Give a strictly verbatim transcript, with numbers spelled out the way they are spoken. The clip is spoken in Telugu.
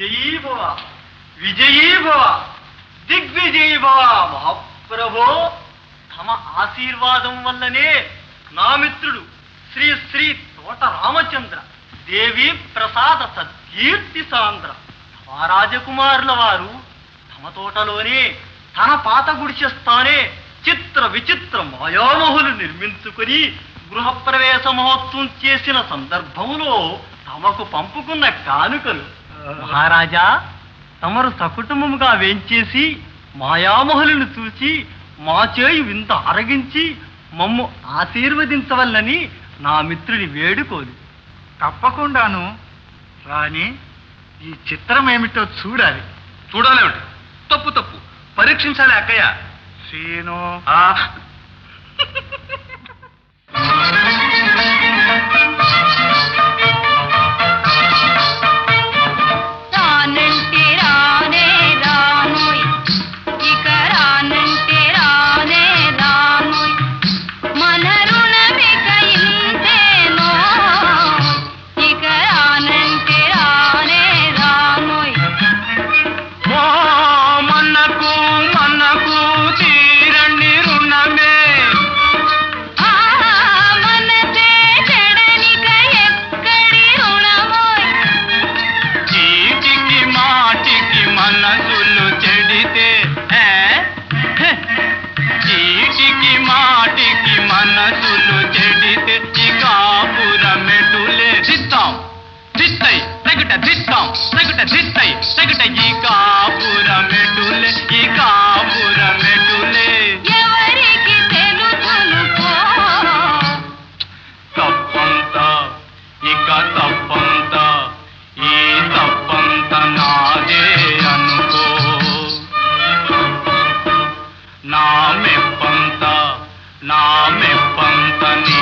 జయీభవ విజయీభవ దిగ్విజయీభవ మహాప్రభో. తమ ఆశీర్వాదం వల్లనే నా మిత్రుడు శ్రీ శ్రీ తోట రామచంద్ర దేవి ప్రసాద సత్కీర్తి సాంద్ర రాజకుమారుల వారు తమ తోటలోనే తన పాత గుడిచేస్తానే చిత్ర విచిత్ర మాయామహులు నిర్మించుకుని గృహప్రవేశ మహోత్సవం చేసిన సందర్భంలో తమకు పంపుకున్న కానుకలు. మహారాజా, తమరు సకుటుంబముగా వేంచేసి మాయామహులను చూసి మా చేయి వింత అరగించి మమ్ము ఆశీర్వదించవల్లని నా మిత్రుడి వేడుకోలు. తప్పకుండాను. రాని ఈ చిత్రం ఏమిటో చూడాలి. చూడాలేమిటి? తప్పు తప్పు పరీక్షించాలి అక్కయ్య. శ్రీను, నా మెప్పంత నా మెప్పంత నీ